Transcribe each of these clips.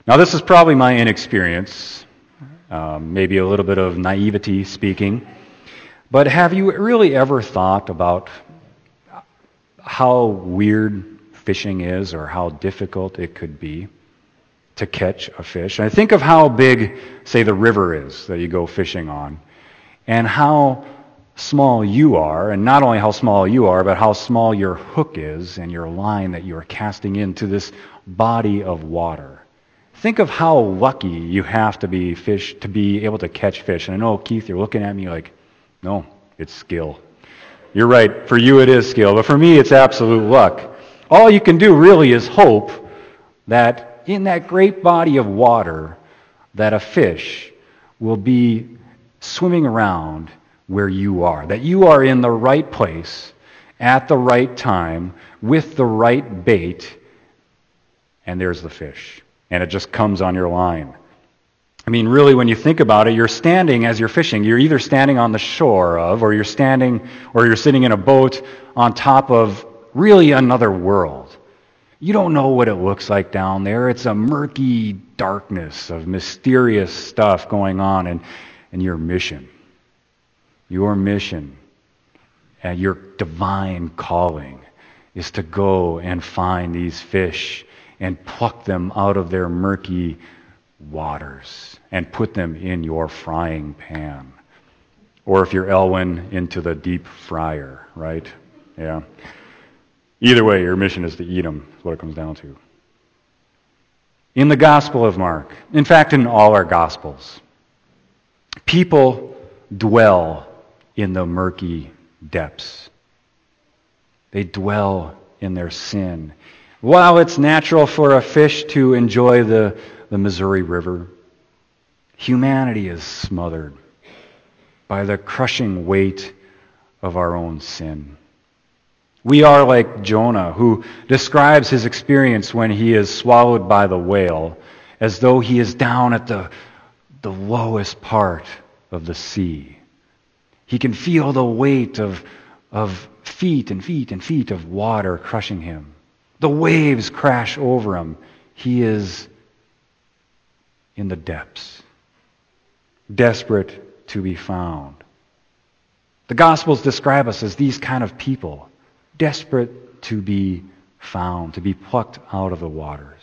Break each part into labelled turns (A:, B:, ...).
A: Now, this is probably my inexperience, maybe a little bit of naivety speaking, but have you really ever thought about how weird fishing is or how difficult it could be to catch a fish? And I think of how big, say, the river is that you go fishing on, and how small you are, and not only how small you are, but how small your hook is and your line that you are casting into this body of water. Think of how lucky you have to be to be able to catch fish. And I know, Keith, you're looking at me like, no, it's skill. You're right, for you it is skill, but for me it's absolute luck. All you can do really is hope that in that great body of water that a fish will be swimming around where you are, that you are in the right place at the right time with the right bait, and there's the fish, and it just comes on your line. I mean, really, when you think about it, you're standing as you're fishing. You're either standing on the shore of, or you're sitting in a boat on top of really another world. You don't know what it looks like down there. It's a murky darkness of mysterious stuff going on, and your mission, and your divine calling is to go and find these fish and pluck them out of their murky waters and put them in your frying pan. Or if you're Elwyn, into the deep fryer, right? Yeah. Either way, your mission is to eat them, is what it comes down to. In the Gospel of Mark, in fact, in all our Gospels, people dwell in the murky depths. They dwell in their sin. While it's natural for a fish to enjoy the Missouri River, humanity is smothered by the crushing weight of our own sin. We are like Jonah, who describes his experience when he is swallowed by the whale as though he is down at the lowest part of the sea. He can feel the weight of feet and feet and feet of water crushing him. The waves crash over him. He is in the depths, desperate to be found. The Gospels describe us as these kind of people, desperate to be found, to be plucked out of the waters.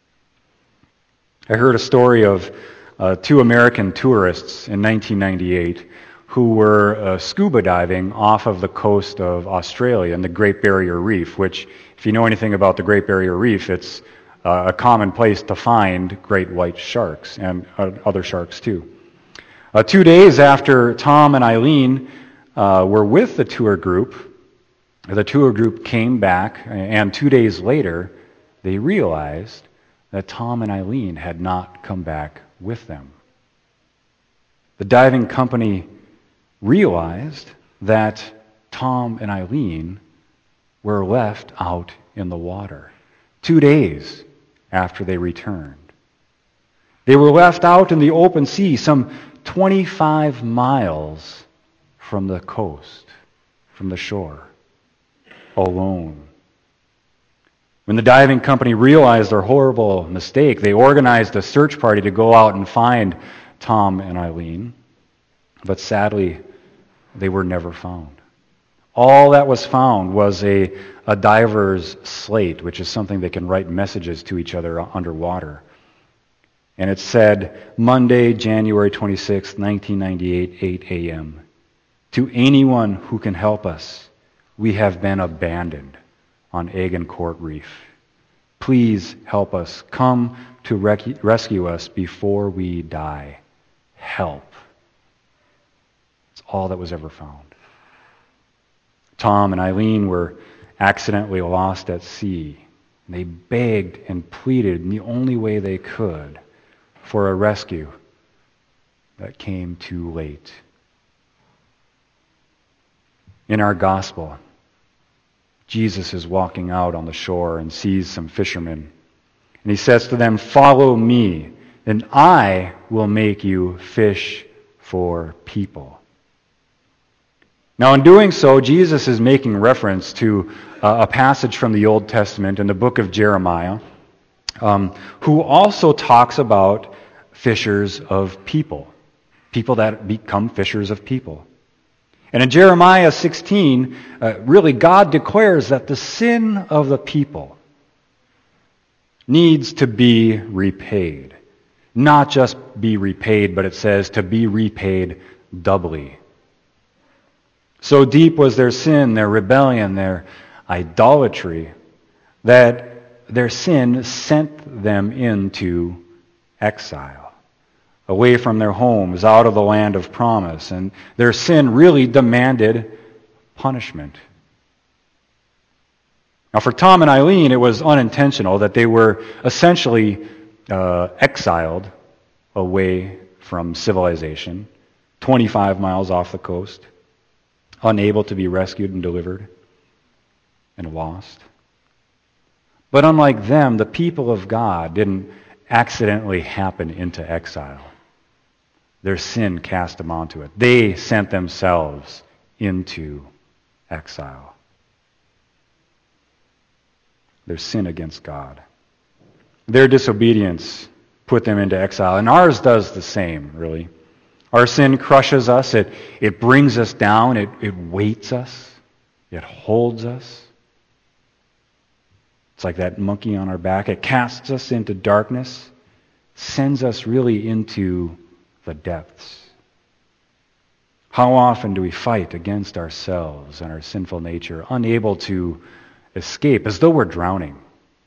A: I heard a story of two American tourists in 1998 who were scuba diving off of the coast of Australia in the Great Barrier Reef, which, if you know anything about the Great Barrier Reef, it's a common place to find great white sharks and other sharks too. 2 days after Tom and Eileen were with the tour group came back, and 2 days later, they realized that Tom and Eileen had not come back with them. The diving company realized that Tom and Eileen were left out in the water 2 days after they returned. They were left out in the open sea, some 25 miles from the coast, from the shore, alone. When the diving company realized their horrible mistake, they organized a search party to go out and find Tom and Eileen. But sadly, they were never found. All that was found was a diver's slate, which is something they can write messages to each other underwater. And it said, Monday, January 26, 1998, 8 a.m. To anyone who can help us, we have been abandoned on Agincourt Reef. Please help us. Come to rescue us before we die. Help. It's all that was ever found. Tom and Eileen were accidentally lost at sea. They begged and pleaded in the only way they could for a rescue that came too late. In our gospel, Jesus is walking out on the shore and sees some fishermen. And he says to them, "Follow me, and I will make you fish for people." Now, in doing so, Jesus is making reference to a passage from the Old Testament in the book of Jeremiah, who also talks about fishers of people that become fishers of people. And in Jeremiah 16, really God declares that the sin of the people needs to be repaid. Not just be repaid, but it says to be repaid doubly. So deep was their sin, their rebellion, their idolatry, that their sin sent them into exile, away from their homes, out of the land of promise. And their sin really demanded punishment. Now for Tom and Eileen, it was unintentional that they were essentially exiled away from civilization, 25 miles off the coast, unable to be rescued and delivered, and lost. But unlike them, the people of God didn't accidentally happen into exile. Their sin cast them onto it. They sent themselves into exile. Their sin against God. Their disobedience put them into exile. And ours does the same, really. Our sin crushes us. It brings us down. It weights us. It holds us. It's like that monkey on our back. It casts us into darkness, sends us really into the depths. How often do we fight against ourselves and our sinful nature, unable to escape, as though we're drowning?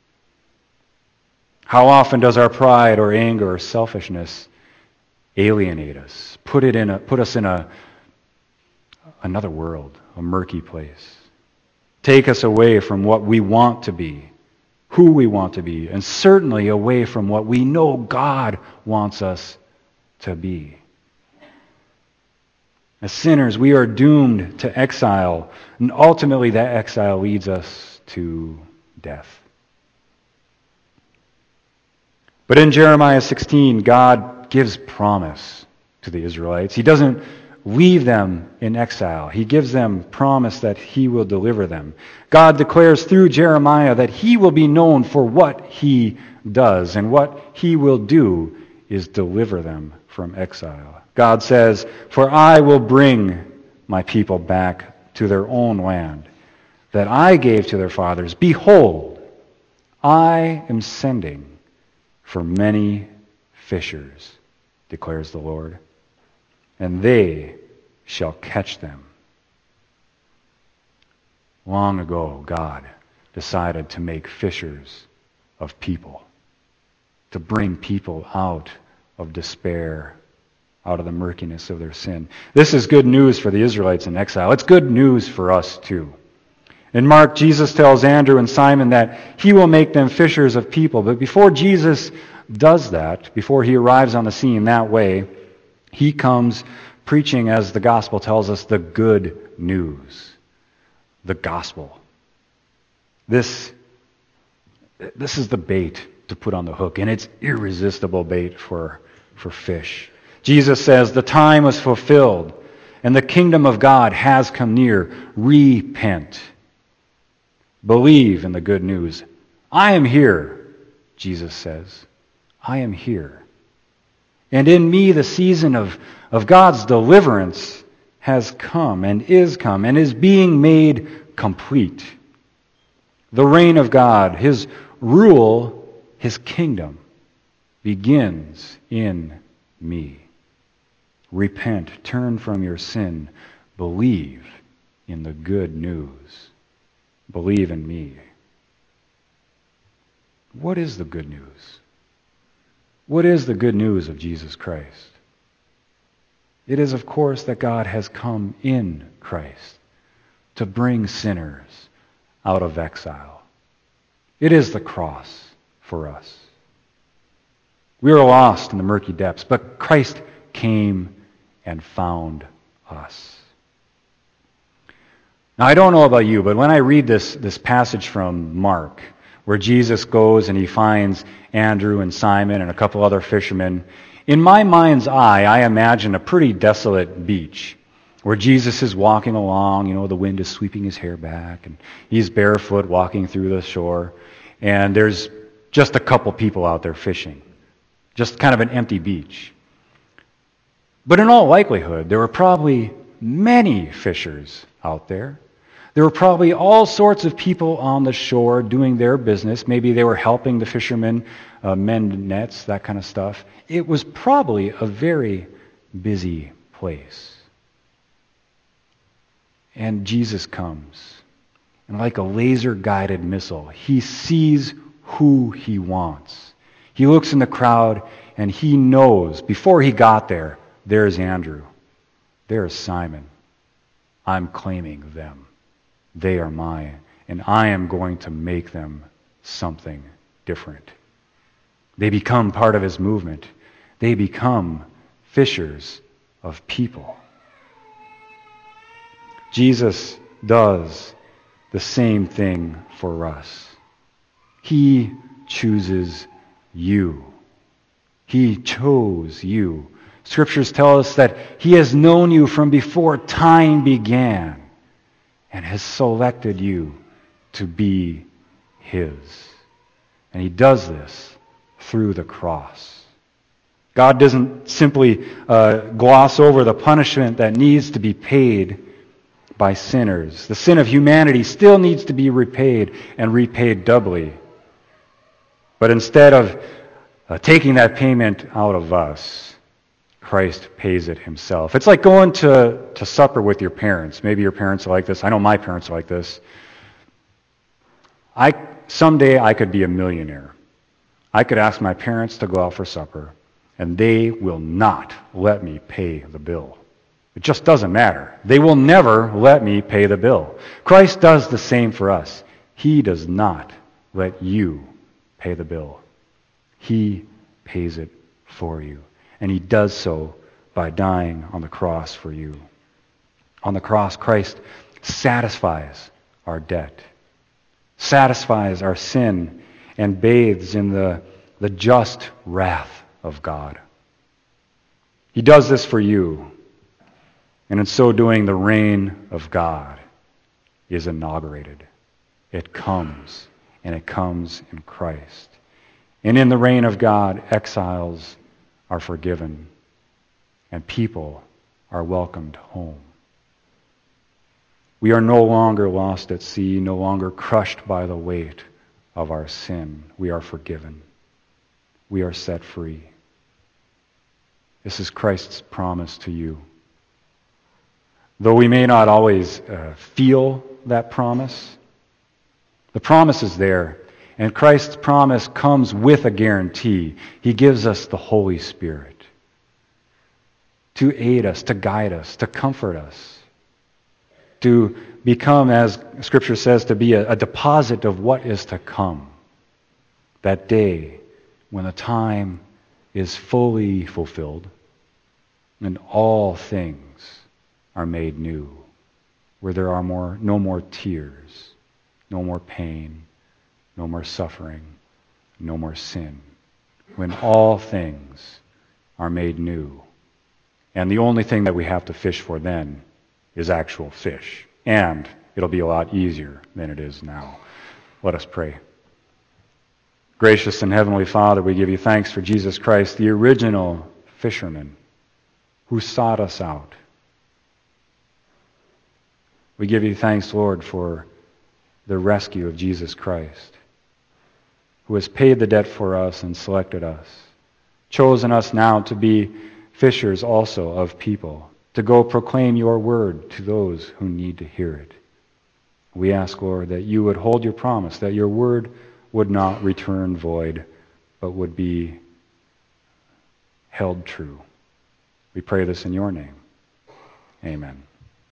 A: How often does our pride or anger or selfishness alienate us, put us in another world, a murky place, take us away from what we want to be, who we want to be, and certainly away from what we know God wants us to be. As sinners, we are doomed to exile, and ultimately that exile leads us to death. But in Jeremiah 16, God gives promise to the Israelites. He doesn't leave them in exile. He gives them promise that He will deliver them. God declares through Jeremiah that He will be known for what He does, and what He will do is deliver them from exile. God says, "For I will bring my people back to their own land that I gave to their fathers. Behold, I am sending for many fishers, declares the Lord, and they shall catch them." Long ago, God decided to make fishers of people, to bring people out of despair, out of the murkiness of their sin. This is good news for the Israelites in exile. It's good news for us too. In Mark, Jesus tells Andrew and Simon that He will make them fishers of people. But before Jesus does that, before He arrives on the scene that way, He comes preaching, as the gospel tells us, the good news. The gospel. This is the bait to put on the hook, and it's irresistible bait for fish. Jesus says, "The time is fulfilled, and the kingdom of God has come near. Repent. Believe in the good news. I am here," Jesus says. "I am here. And in me the season of God's deliverance has come and is being made complete. The reign of God, His rule, His kingdom begins in me. Repent, turn from your sin, believe in the good news. Believe in me." What is the good news? What is the good news of Jesus Christ? It is, of course, that God has come in Christ to bring sinners out of exile. It is the cross for us. We are lost in the murky depths, but Christ came and found us. Now, I don't know about you, but when I read this passage from Mark, where Jesus goes and He finds Andrew and Simon and a couple other fishermen, in my mind's eye, I imagine a pretty desolate beach where Jesus is walking along, the wind is sweeping His hair back, and He's barefoot walking through the shore, and there's just a couple people out there fishing, just kind of an empty beach. But in all likelihood, there were probably many fishers out there. There were probably all sorts of people on the shore doing their business. Maybe they were helping the fishermen mend nets, that kind of stuff. It was probably a very busy place. And Jesus comes, and like a laser-guided missile, he sees who he wants. He looks in the crowd, and he knows, before he got there, there's Andrew. There's Simon. I'm claiming them. They are mine, and I am going to make them something different. They become part of his movement. They become fishers of people. Jesus does the same thing for us. He chooses you. He chose you. Scriptures tell us that he has known you from before time began and has selected you to be his. And he does this through the cross. God doesn't simply gloss over the punishment that needs to be paid by sinners. The sin of humanity still needs to be repaid and repaid doubly. But instead of taking that payment out of us, Christ pays it himself. It's like going to supper with your parents. Maybe your parents are like this. I know my parents are like this. Someday I could be a millionaire. I could ask my parents to go out for supper, and they will not let me pay the bill. It just doesn't matter. They will never let me pay the bill. Christ does the same for us. He does not let you pay the bill. He pays it for you. And he does so by dying on the cross for you. On the cross, Christ satisfies our debt, satisfies our sin, and bathes in the just wrath of God. He does this for you. And in so doing, the reign of God is inaugurated. It comes, and it comes in Christ. And in the reign of God, exiles are forgiven, and people are welcomed home. We are no longer lost at sea, no longer crushed by the weight of our sin. We are forgiven. We are set free. This is Christ's promise to you. Though we may not always feel that promise, the promise is there. And Christ's promise comes with a guarantee. He gives us the Holy Spirit to aid us, to guide us, to comfort us, to become, as Scripture says, to be a deposit of what is to come. That day when the time is fully fulfilled and all things are made new, where there are no more tears, no more pain, no more suffering, no more sin. When all things are made new. And the only thing that we have to fish for then is actual fish. And it'll be a lot easier than it is now. Let us pray. Gracious and Heavenly Father, we give you thanks for Jesus Christ, the original fisherman who sought us out. We give you thanks, Lord, for the rescue of Jesus Christ, who has paid the debt for us and selected us, chosen us now to be fishers also of people, to go proclaim your word to those who need to hear it. We ask, Lord, that you would hold your promise, that your word would not return void, but would be held true. We pray this in your name. Amen.